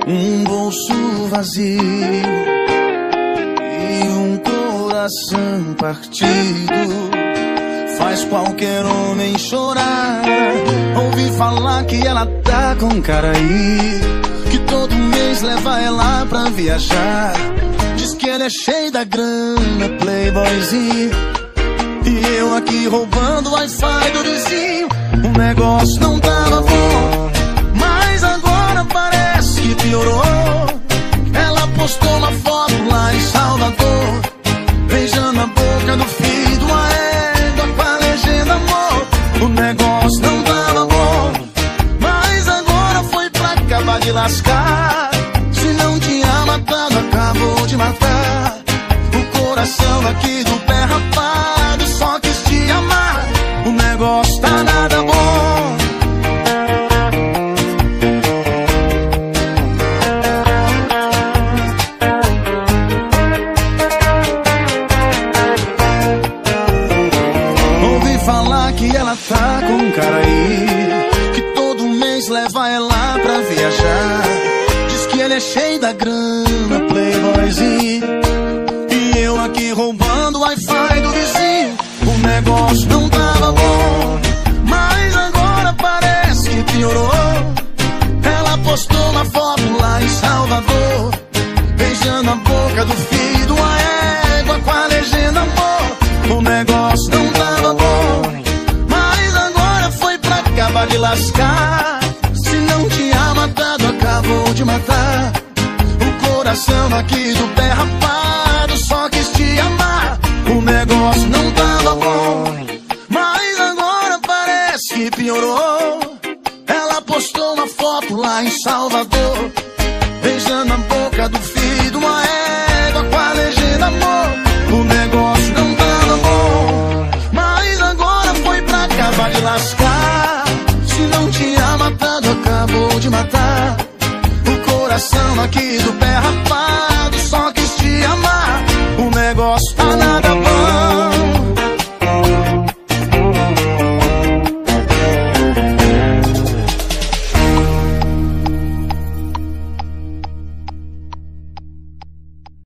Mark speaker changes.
Speaker 1: Um bolso vazio e um coração partido faz qualquer homem chorar. Ouvi falar que ela tá com cara aí, que todo mês leva ela pra viajar. Diz que ele é cheio da grana, playboyzinho, e eu aqui roubando o Wi-Fi do vizinho. O negócio não tava bom, mas agora parece que piorou. Ela postou uma foto lá em Salvador, beijando a boca do filho de uma égua com a legenda amor. O negócio não tava bom, mas agora foi pra acabar de lascar. Se não tinha matado, acabou de matar. O coração aqui do pé rapado só quis te amar. O negócio tá nada bom. Ouvi falar que ela tá com um cara aí, que todo mês leva ela pra viajar. Diz que ele é cheio da grana, playboyzinho, e eu aqui roubando o Wi-Fi do vizinho. O negócio não tava bom, mas agora parece que piorou. Ela postou uma foto lá em Salvador, beijando a boca do filho de uma égua com a legenda amor. O negócio não tava bom, mas agora foi pra acabar de lascar. Se não tinha matado, acabou de matar. O coração aqui do pé rapado só quis te amar. O negócio não tava bom, mas agora parece que piorou. Ela postou uma foto lá em Salvador, beijando a boca do filho de uma égua com a legenda amor. O negócio não tava bom, mas agora foi pra acabar de lascar. Se não tinha matado, acabou de matar. O coração aqui do pé rapado só quis te amar. O negócio tá nada